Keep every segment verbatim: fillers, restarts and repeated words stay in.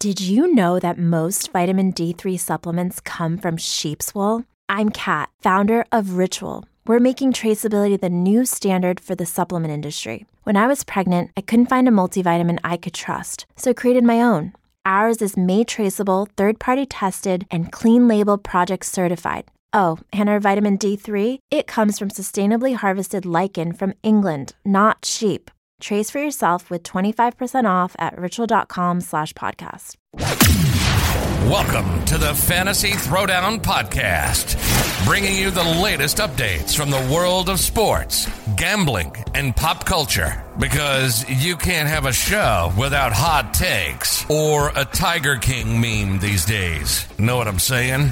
Did you know that most vitamin D three supplements come from sheep's wool? I'm Kat, founder of Ritual. We're making traceability the new standard for the supplement industry. When I was pregnant, I couldn't find a multivitamin I could trust, so I created my own. Ours is made traceable, third-party tested, and clean label project certified. Oh, and our vitamin D three, it comes from sustainably harvested lichen from England, not sheep. Trace for yourself with twenty-five percent off at ritual.com slash podcast. Welcome to the Fantasy Throwdown Podcast, bringing you the latest updates from the world of sports, gambling, and pop culture. Because you can't have a show without hot takes or a Tiger King meme these days. Know what I'm saying?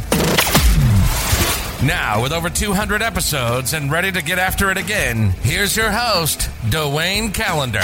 Now, with over two hundred episodes and ready to get after it again, here's your host, Dwayne Callender.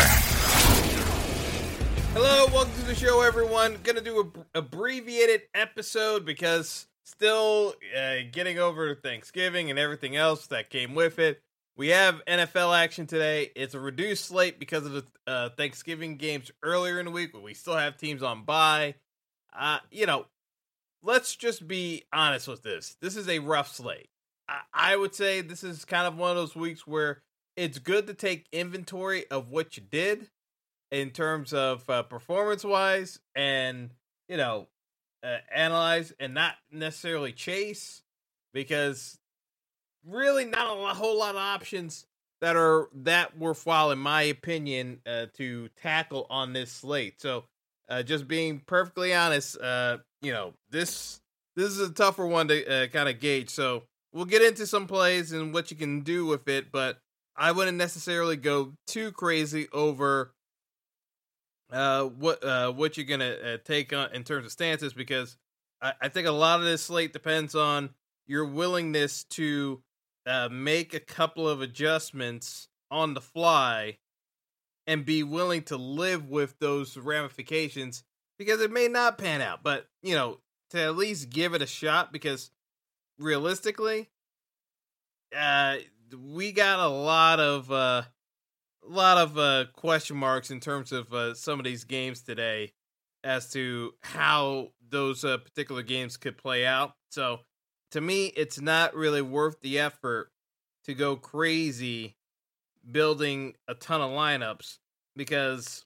Hello, welcome to the show, everyone. Gonna do a b- abbreviated episode because still uh, getting over Thanksgiving and everything else that came with it. We have N F L action today. It's a reduced slate because of the uh, Thanksgiving games earlier in the week, but we still have teams on bye. Uh, you know, let's just be honest with this. This is a rough slate. I, I would say this is kind of one of those weeks where it's good to take inventory of what you did in terms of uh, performance-wise and, you know, uh, analyze and not necessarily chase, because really not a whole lot of options that are that worthwhile, in my opinion, uh, to tackle on this slate. So uh, just being perfectly honest, uh, you know, this this is a tougher one to uh, kind of gauge. So we'll get into some plays and what you can do with it, but I wouldn't necessarily go too crazy over uh, what uh, what you're gonna uh, take on in terms of stances, because I, I think a lot of this slate depends on your willingness to uh, make a couple of adjustments on the fly and be willing to live with those ramifications, because it may not pan out, but, you know, to at least give it a shot, because realistically, uh, we got a lot of, uh, a lot of, uh, question marks in terms of, uh, some of these games today as to how those, uh, particular games could play out. So to me, it's not really worth the effort to go crazy building a ton of lineups, because,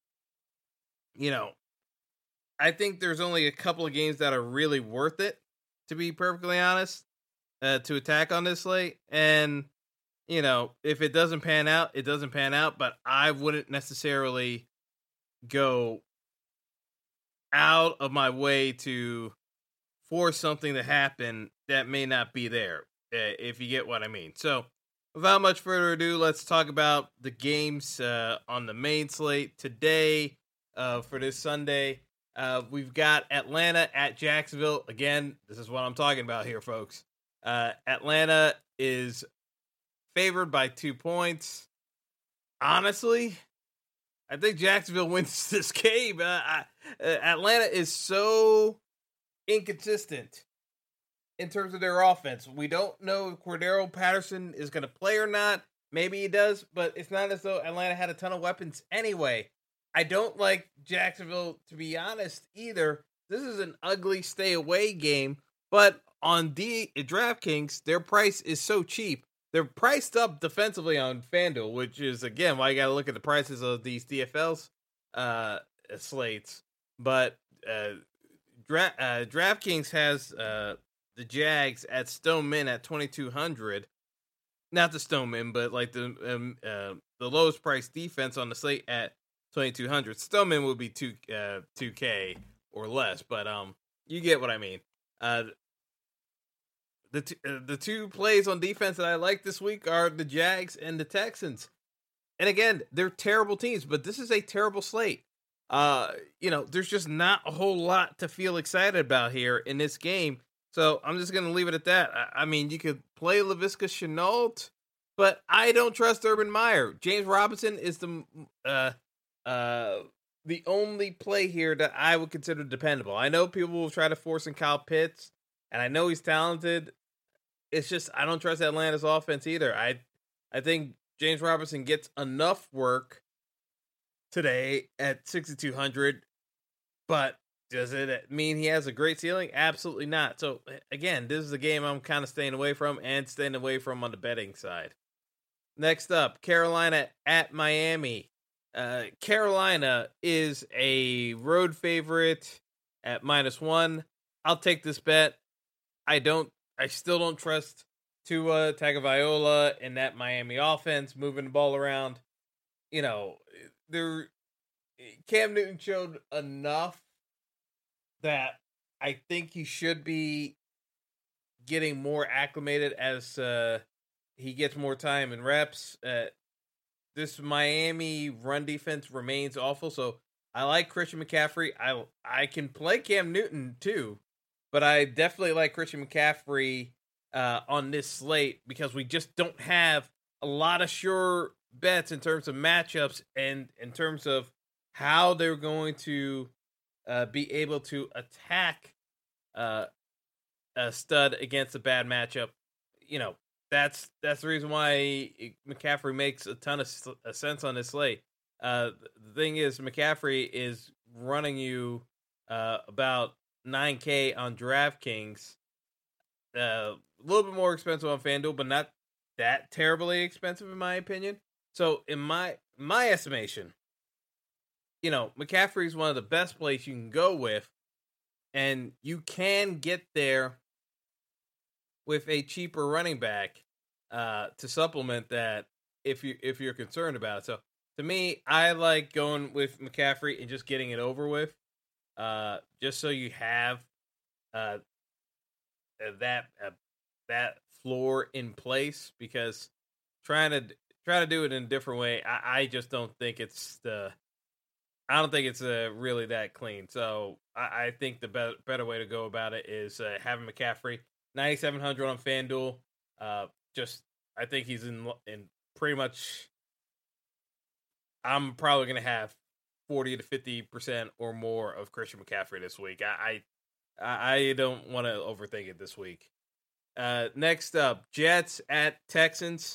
you know, I think there's only a couple of games that are really worth it, to be perfectly honest, uh, to attack on this slate. And, you know, if it doesn't pan out, it doesn't pan out, but I wouldn't necessarily go out of my way to force something to happen that may not be there, uh, if you get what I mean. So without much further ado, let's talk about the games uh, on the main slate today uh, for this Sunday. Uh, we've got Atlanta at Jacksonville. Again, this is what I'm talking about here, folks. Uh, Atlanta is favored by two points. Honestly, I think Jacksonville wins this game. Uh, I, uh, Atlanta is so inconsistent in terms of their offense. We don't know if Cordero Patterson is going to play or not. Maybe he does, but it's not as though Atlanta had a ton of weapons anyway. I don't like Jacksonville, to be honest, either. This is an ugly stay away game, but on D DraftKings, their price is so cheap. They're priced up defensively on FanDuel, which is, again, why you got to look at the prices of these D F L's uh, slates. But uh, Dra- uh, DraftKings has uh, the Jags at Stoneman at twenty-two hundred. Not the Stoneman, but like the um, uh, the lowest price defense on the slate at twenty-two hundred. Stoneman would be two uh, two K or less, but um, you get what I mean. Uh, the t- uh, the two plays on defense that I like this week are the Jags and the Texans. And again, they're terrible teams, but this is a terrible slate. Uh, you know, there's just not a whole lot to feel excited about here in this game. So I'm just going to leave it at that. I, I mean, you could play Laviska Shenault, but I don't trust Urban Meyer. James Robinson is the uh, uh, the only play here that I would consider dependable. I know people will try to force in Kyle Pitts, and I know he's talented. It's just I don't trust Atlanta's offense either. I I think James Robinson gets enough work today at sixty-two hundred, but does it mean he has a great ceiling? Absolutely not. So, again, this is a game I'm kind of staying away from and staying away from on the betting side. Next up, Carolina at Miami. Uh, Carolina is a road favorite at minus one. I'll take this bet. I don't. I still don't trust Tua Tagovailoa and that Miami offense moving the ball around. You know, there. Cam Newton showed enough that I think he should be getting more acclimated as uh, he gets more time and reps. Uh, this Miami run defense remains awful, so I like Christian McCaffrey. I I can play Cam Newton too, but I definitely like Christian McCaffrey uh, on this slate because we just don't have a lot of sure bets in terms of matchups and in terms of how they're going to uh, be able to attack uh, a stud against a bad matchup. You know, that's that's the reason why McCaffrey makes a ton of sense on this slate. Uh, the thing is, McCaffrey is running you uh, about nine K on DraftKings. Uh, a little bit more expensive on FanDuel, but not that terribly expensive in my opinion. So in my my estimation, you know, McCaffrey is one of the best plays you can go with, and you can get there with a cheaper running back uh, to supplement that if you if you're concerned about it. So to me, I like going with McCaffrey and just getting it over with, uh, just so you have uh, that uh, that floor in place. Because trying to trying to do it in a different way, I, I just don't think it's the I don't think it's uh, really that clean. So I, I think the be- better way to go about it is uh, having McCaffrey ninety-seven hundred on FanDuel. Uh, just I think he's in in pretty much. I'm probably going to have forty to fifty percent or more of Christian McCaffrey this week. I I, I don't want to overthink it this week. Uh, next up, Jets at Texans.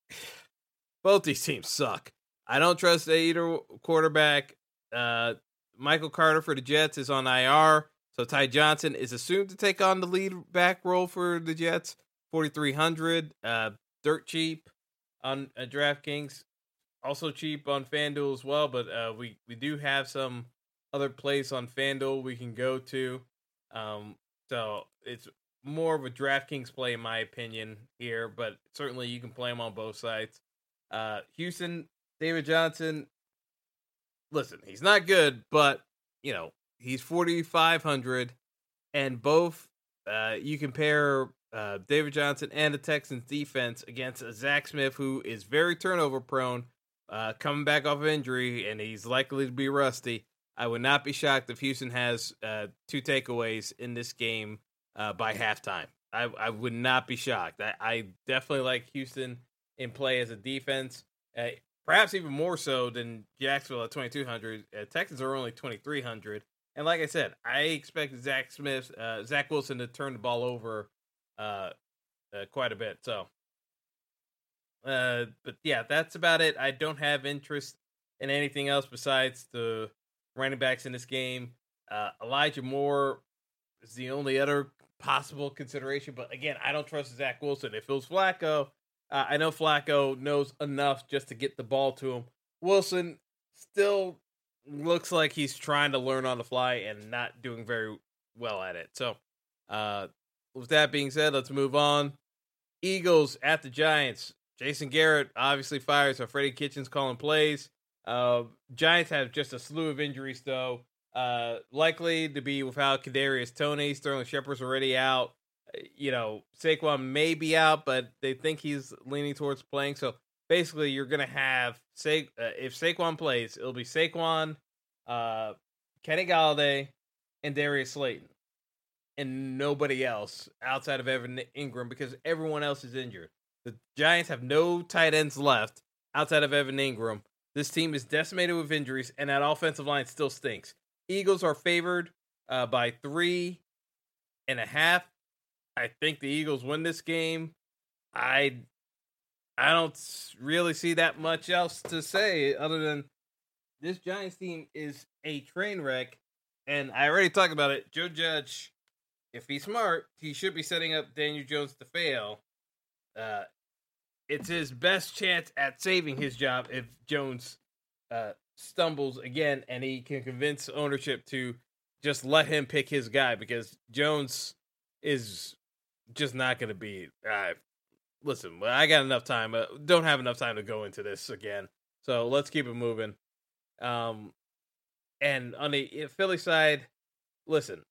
Both these teams suck. I don't trust either quarterback. Uh, Michael Carter for the Jets is on I R, so Ty Johnson is assumed to take on the lead back role for the Jets. forty-three hundred, uh, dirt cheap on uh, DraftKings. Also cheap on FanDuel as well, but uh, we, we do have some other plays on FanDuel we can go to. Um, so it's more of a DraftKings play in my opinion here, but certainly you can play them on both sides. Uh, Houston, David Johnson, listen, he's not good, but, you know, he's forty-five hundred, and both, uh, you compare uh, David Johnson and the Texans defense against a Zach Smith, who is very turnover prone, uh, coming back off of injury, and he's likely to be rusty. I would not be shocked if Houston has uh, two takeaways in this game uh, by halftime. I, I would not be shocked. I, I definitely like Houston in play as a defense. Uh, Perhaps even more so than Jacksonville at twenty-two hundred. Uh, Texans are only twenty-three hundred. And like I said, I expect Zach Smith, uh, Zach Wilson to turn the ball over uh, uh, quite a bit. So, uh, but yeah, that's about it. I don't have interest in anything else besides the running backs in this game. Uh, Elijah Moore is the only other possible consideration. But again, I don't trust Zach Wilson. If it was Flacco, Uh, I know Flacco knows enough just to get the ball to him. Wilson still looks like he's trying to learn on the fly and not doing very well at it. So, uh, with that being said, let's move on. Eagles at the Giants. Jason Garrett obviously fires, so Freddie Kitchens calling plays. Uh, Giants have just a slew of injuries, though. Uh, likely to be without Kadarius Toney. Sterling Shepard's already out. You know, Saquon may be out, but they think he's leaning towards playing. So basically, you're going to have, Sa- uh, if Saquon plays, it'll be Saquon, uh, Kenny Galladay, and Darius Slayton. And nobody else outside of Evan Ingram because everyone else is injured. The Giants have no tight ends left outside of Evan Ingram. This team is decimated with injuries, and that offensive line still stinks. Eagles are favored uh, by three and a half. I think the Eagles win this game. I I don't really see that much else to say other than this Giants team is a train wreck, and I already talked about it. Joe Judge, if he's smart, he should be setting up Daniel Jones to fail. Uh, it's his best chance at saving his job if Jones uh, stumbles again, and he can convince ownership to just let him pick his guy, because Jones is just not going to be. Uh, listen, I got enough time. Uh, don't have enough time to go into this again. So let's keep it moving. Um, and on the Philly side, listen.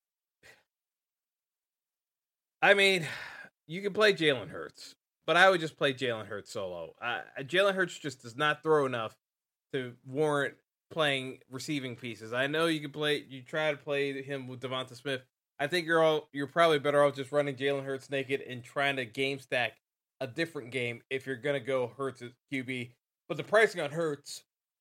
I mean, you can play Jalen Hurts, but I would just play Jalen Hurts solo. Uh, Jalen Hurts just does not throw enough to warrant playing receiving pieces. I know you can play. You try to play him with Devonta Smith. I think you're all. You're probably better off just running Jalen Hurts naked and trying to game stack a different game if you're gonna go Hurts as Q B. But the pricing on Hurts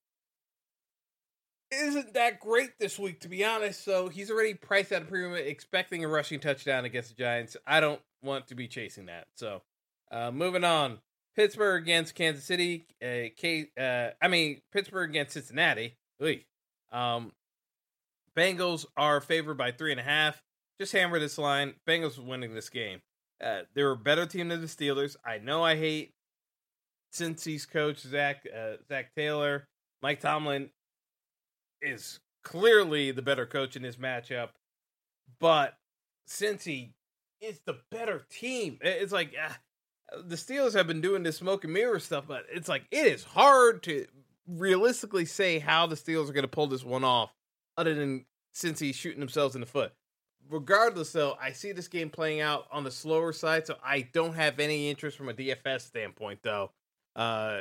isn't that great this week, to be honest. So he's already priced at a premium, expecting a rushing touchdown against the Giants. I don't want to be chasing that. So uh, moving on, Pittsburgh against Kansas City. Uh, K, uh, I mean Pittsburgh against Cincinnati. Um, Bengals are favored by three and a half. Just hammer this line. Bengals winning this game. Uh, they're a better team than the Steelers. I know I hate Cincy's coach, Zach uh, Zach Taylor. Mike Tomlin is clearly the better coach in this matchup, but Cincy is the better team. It's like uh, the Steelers have been doing this smoke and mirror stuff, but it's like it is hard to realistically say how the Steelers are going to pull this one off, other than Cincy shooting themselves in the foot. Regardless, though, I see this game playing out on the slower side, so I don't have any interest from a D F S standpoint, though. Uh,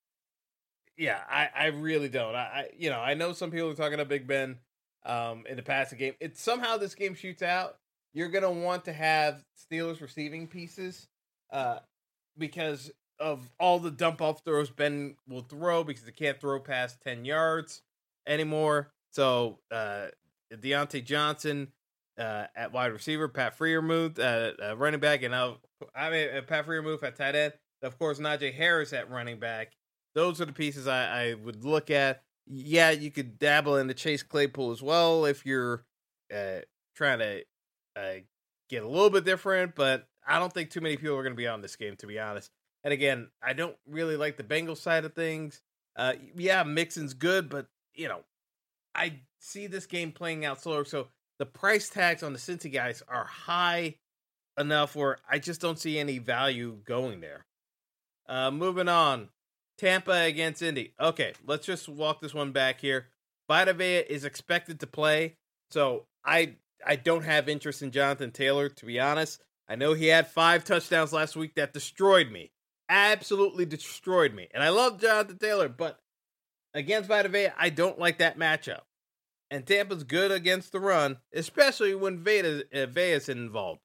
yeah, I, I really don't. I, I, you know, I know some people are talking about Big Ben um, in the passing game. It's somehow this game shoots out. You're gonna want to have Steelers receiving pieces uh, because of all the dump off throws Ben will throw, because he can't throw past ten yards anymore. So uh, Deontay Johnson uh, at wide receiver, Pat Freiermuth at uh, running back, and now I mean uh, Pat Freiermuth at tight end. Of course, Najee Harris at running back. Those are the pieces I, I would look at. Yeah, you could dabble in the Chase Claypool as well if you're uh, trying to uh, get a little bit different, but I don't think too many people are going to be on this game, to be honest. And again, I don't really like the Bengals side of things. Uh, yeah, Mixon's good, but, you know, I see this game playing out slower. So the price tags on the Cincy guys are high enough where I just don't see any value going there. Uh, moving on. Tampa against Indy. Okay, let's just walk this one back here. Vita Vea is expected to play, so I I don't have interest in Jonathan Taylor, to be honest. I know he had five touchdowns last week that destroyed me. Absolutely destroyed me. And I love Jonathan Taylor, but against Vita Vea, I don't like that matchup. And Tampa's good against the run, especially when Vea, uh, Vea's involved.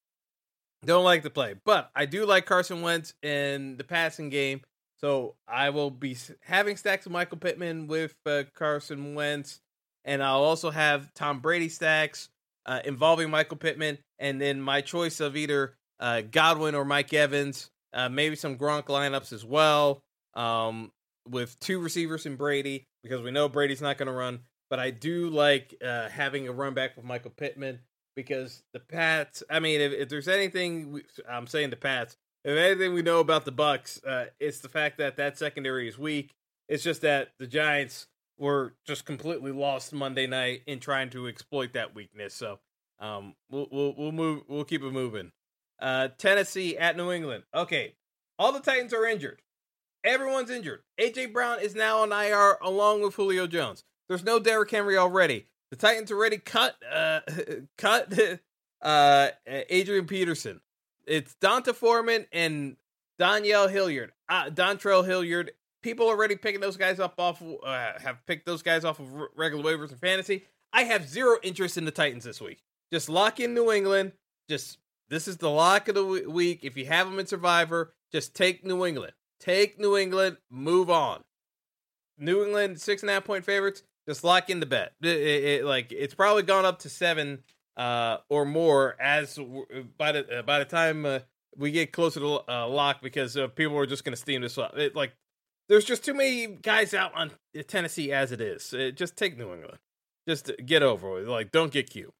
Don't like the play, but I do like Carson Wentz in the passing game. So I will be having stacks of Michael Pittman with uh, Carson Wentz, and I'll also have Tom Brady stacks uh, involving Michael Pittman, and then my choice of either uh, Godwin or Mike Evans, uh, maybe some Gronk lineups as well, um, with two receivers in Brady, because we know Brady's not going to run, but I do like uh, having a run back with Michael Pittman, because the Pats, I mean, if, if there's anything, we, I'm saying the Pats, if anything we know about the Bucs, uh, it's the fact that that secondary is weak. It's just that the Giants were just completely lost Monday night in trying to exploit that weakness. So um, we'll we'll we'll move. We'll keep it moving. Uh, Tennessee at New England. Okay, all the Titans are injured. Everyone's injured. A J Brown is now on I R along with Julio Jones. There's no Derrick Henry already. The Titans already cut uh, cut uh, Adrian Peterson. It's Donta Foreman and Danielle Hilliard. Uh, Dontrell Hilliard. People already picking those guys up off, uh, have picked those guys off of regular waivers and fantasy. I have zero interest in the Titans this week. Just lock in New England. Just, this is the lock of the week. If you have them in Survivor, just take New England. Take New England. Move on. New England, six and a half point favorites. Just lock in the bet. It, it, it, like, it's probably gone up to seven Uh, or more as by the uh, by the time uh, we get closer to uh, lock, because uh, people are just going to steam this up. It, like, there's just too many guys out on Tennessee as it is. It, just take New England. Just to get over it. Like, don't get cute.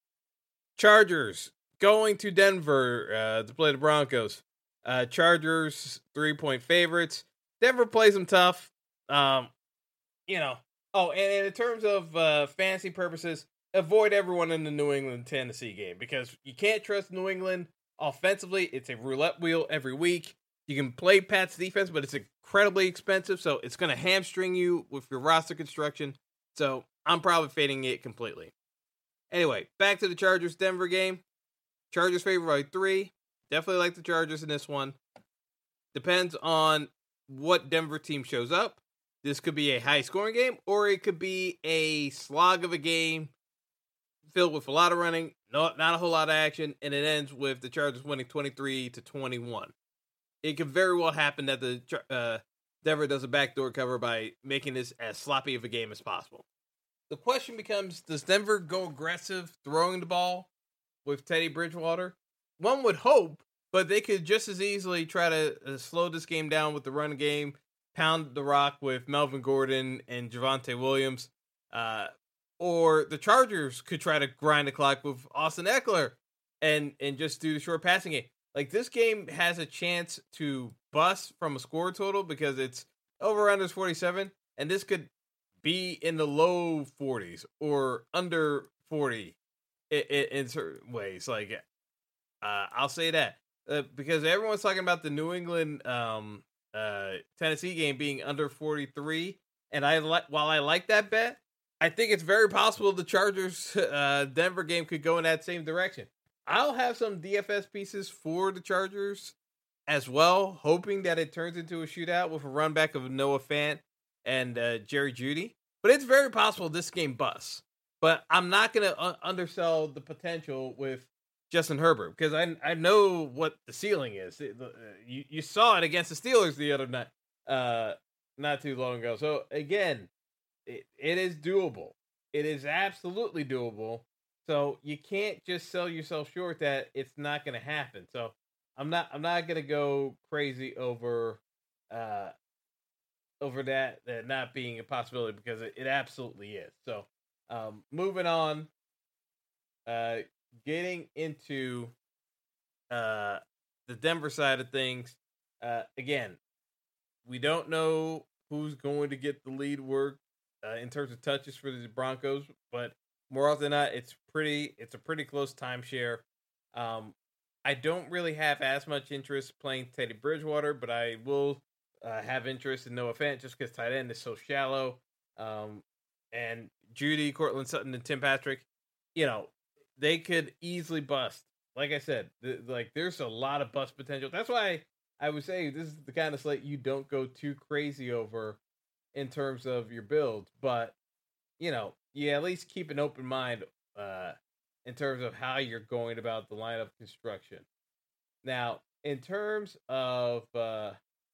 Chargers going to Denver uh, to play the Broncos. Uh, Chargers three-point favorites. Denver plays them tough. Um, you know. Oh, and, and in terms of uh, fantasy purposes, avoid everyone in the New England Tennessee game because you can't trust New England offensively. It's a roulette wheel every week. You can play Pat's defense, but it's incredibly expensive, so it's going to hamstring you with your roster construction. So I'm probably fading it completely. Anyway, back to the Chargers-Denver game. Chargers favored by three. Definitely like the Chargers in this one. Depends on what Denver team shows up. This could be a high-scoring game, or it could be a slog of a game filled with a lot of running, not, not a whole lot of action, and it ends with the Chargers winning twenty-three to twenty-one. It could very well happen that the uh, Denver does a backdoor cover by making this as sloppy of a game as possible. The question becomes, does Denver go aggressive throwing the ball with Teddy Bridgewater? One would hope, but they could just as easily try to uh, slow this game down with the run game, pound the rock with Melvin Gordon and Javonte Williams. Uh, or the Chargers could try to grind the clock with Austin Eckler and, and just do the short passing game. Like, this game has a chance to bust from a score total because it's over-under forty-seven, and this could be in the low forties or under forty in, in, in certain ways. Like, uh, I'll say that. Uh, because everyone's talking about the New England um, uh, Tennessee game being under forty-three, and I like while I like that bet, I think it's very possible the Chargers uh, Denver game could go in that same direction. I'll have some D F S pieces for the Chargers as well, hoping that it turns into a shootout with a run back of Noah Fant and uh, Jerry Jeudy. But it's very possible this game busts. But I'm not going to uh, undersell the potential with Justin Herbert because I I know what the ceiling is. It, uh, you, you saw it against the Steelers the other night, uh, not too long ago. So, again, it, it is doable. It is absolutely doable. So you can't just sell yourself short that it's not going to happen. So I'm not I'm not going to go crazy over uh, over that that not being a possibility because it, it absolutely is. So um, moving on, uh, getting into uh, the Denver side of things. Uh, again, we don't know who's going to get the lead work uh, in terms of touches for the Broncos, but more often than not, it's pretty. It's a pretty close timeshare. Um, I don't really have as much interest playing Teddy Bridgewater, but I will uh, have interest in Noah Fant just because tight end is so shallow. Um, and Jeudy, Cortland Sutton, and Tim Patrick, you know, they could easily bust. Like I said, th- like there's a lot of bust potential. That's why I would say this is the kind of slate you don't go too crazy over in terms of your build, but you know. You at least keep an open mind uh, in terms of how you're going about the lineup construction. Now, in terms of uh,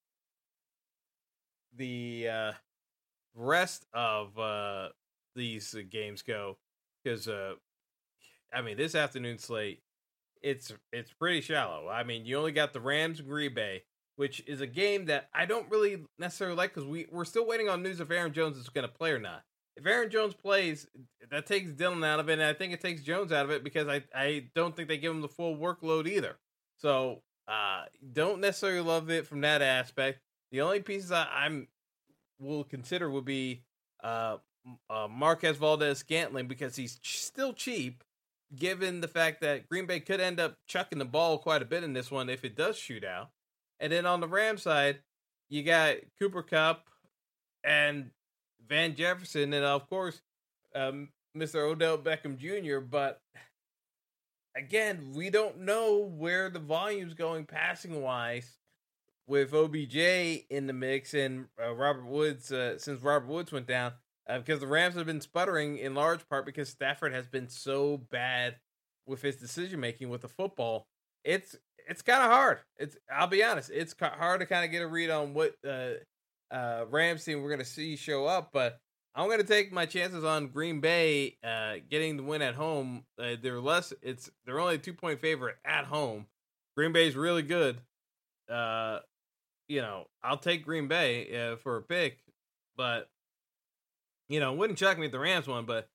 the uh, rest of uh, these uh, games go, because uh, I mean, this afternoon slate, it's it's pretty shallow. I mean, you only got the Rams and Green Bay, which is a game that I don't really necessarily like because we we're still waiting on news if Aaron Jones is going to play or not. If Aaron Jones plays, that takes Dillon out of it, and I think it takes Jones out of it because I, I don't think they give him the full workload either. So, uh, don't necessarily love it from that aspect. The only pieces I, I'm will consider would be uh, uh, Marquez Valdes-Scantling because he's ch- still cheap, given the fact that Green Bay could end up chucking the ball quite a bit in this one if it does shoot out. And then on the Rams side, you got Cooper Kupp and Van Jefferson, and of course, um, Mister Odell Beckham Junior But again, we don't know where the volume's going passing wise with O B J in the mix and uh, Robert Woods uh, since Robert Woods went down uh, because the Rams have been sputtering in large part because Stafford has been so bad with his decision making with the football. It's it's kind of hard. It's I'll be honest, it's hard to kind of get a read on what. Uh, Uh, Rams team we're going to see show up, but I'm going to take my chances on Green Bay uh, getting the win at home. Uh, they're less, it's they're only a two point favorite at home. Green Bay's really good. Uh, you know, I'll take Green Bay uh, for a pick, but you know, wouldn't shock me if the Rams won. But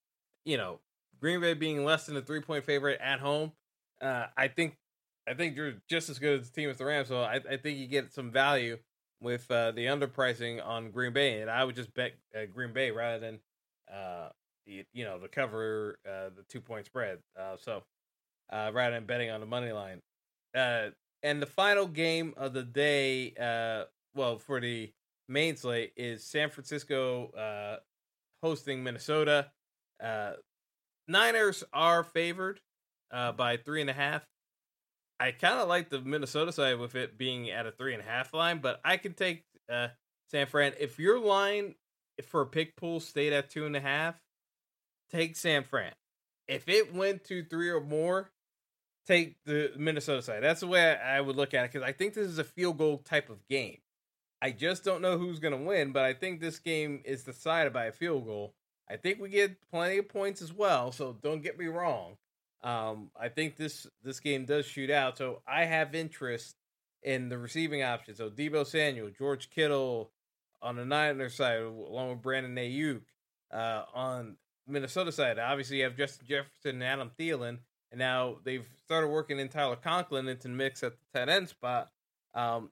you know, Green Bay being less than a three point favorite at home, uh, I think I think you're just as good as the team as the Rams. So I, I think you get some value with uh, the underpricing on Green Bay, and I would just bet uh, Green Bay rather than uh, you, you know, to cover uh, the two point spread. Uh, so uh, rather than betting on the money line. Uh, and the final game of the day, uh, well, for the main slate is San Francisco uh, hosting Minnesota. Uh, Niners are favored uh, by three and a half. I kind of like the Minnesota side with it being at a three and a half line, but I can take uh, San Fran. If your line for a pick pool stayed at two and a half, take San Fran. If it went to three or more, take the Minnesota side. That's the way I would look at it, because I think this is a field goal type of game. I just don't know who's going to win, but I think this game is decided by a field goal. I think we get plenty of points as well, so don't get me wrong. Um, I think this this game does shoot out, so I have interest in the receiving options. So Deebo Samuel, George Kittle on the Niners side, along with Brandon Ayuk. Uh, on Minnesota side, obviously you have Justin Jefferson and Adam Thielen, and now they've started working in Tyler Conklin into the mix at the tight end spot. Um,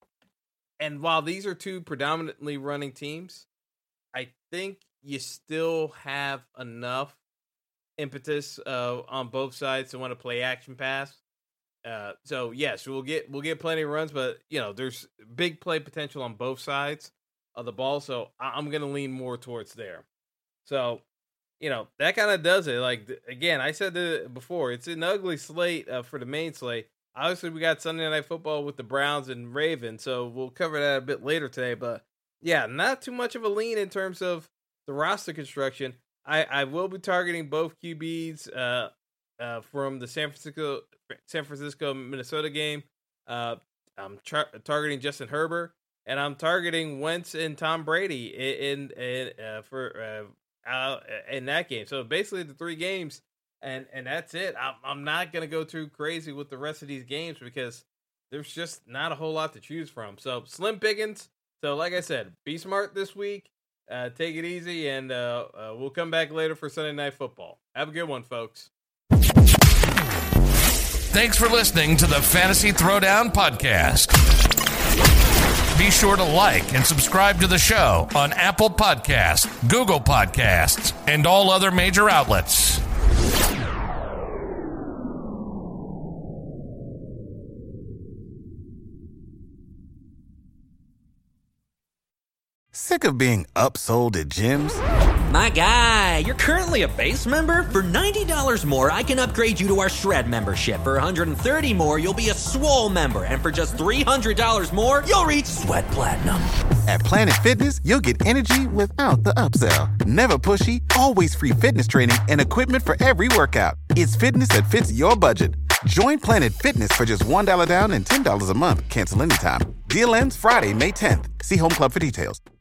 and while these are two predominantly running teams, I think you still have enough impetus uh, on both sides to want to play action pass. Uh, so yes, we'll get we'll get plenty of runs, but you know there's big play potential on both sides of the ball. So I'm gonna lean more towards there. So you know that kind of does it. Like again, I said it before, it's an ugly slate uh, for the main slate. Obviously, we got Sunday Night Football with the Browns and Ravens, so we'll cover that a bit later today. But yeah, not too much of a lean in terms of the roster construction. I, I will be targeting both Q Bs uh, uh, from the San Francisco San Francisco Minnesota game. Uh, I'm tra- targeting Justin Herbert, and I'm targeting Wentz and Tom Brady in, in, in uh, for uh, uh, in that game. So basically, the three games, and and that's it. I'm I'm not gonna go too crazy with the rest of these games because there's just not a whole lot to choose from. So slim pickings. So like I said, be smart this week. Uh, take it easy, and uh, uh, we'll come back later for Sunday Night Football. Have a good one, folks. Thanks for listening to the Fantasy Throwdown Podcast. Be sure to like and subscribe to the show on Apple Podcasts, Google Podcasts, and all other major outlets. Sick of being upsold at gyms? My guy, you're currently a base member? For ninety dollars more, I can upgrade you to our Shred membership. For one hundred thirty dollars more, you'll be a Swole member. And for just three hundred dollars more, you'll reach Sweat Platinum. At Planet Fitness, you'll get energy without the upsell. Never pushy, always free fitness training and equipment for every workout. It's fitness that fits your budget. Join Planet Fitness for just one dollar down and ten dollars a month. Cancel anytime. Deal ends Friday, May tenth. See Home Club for details.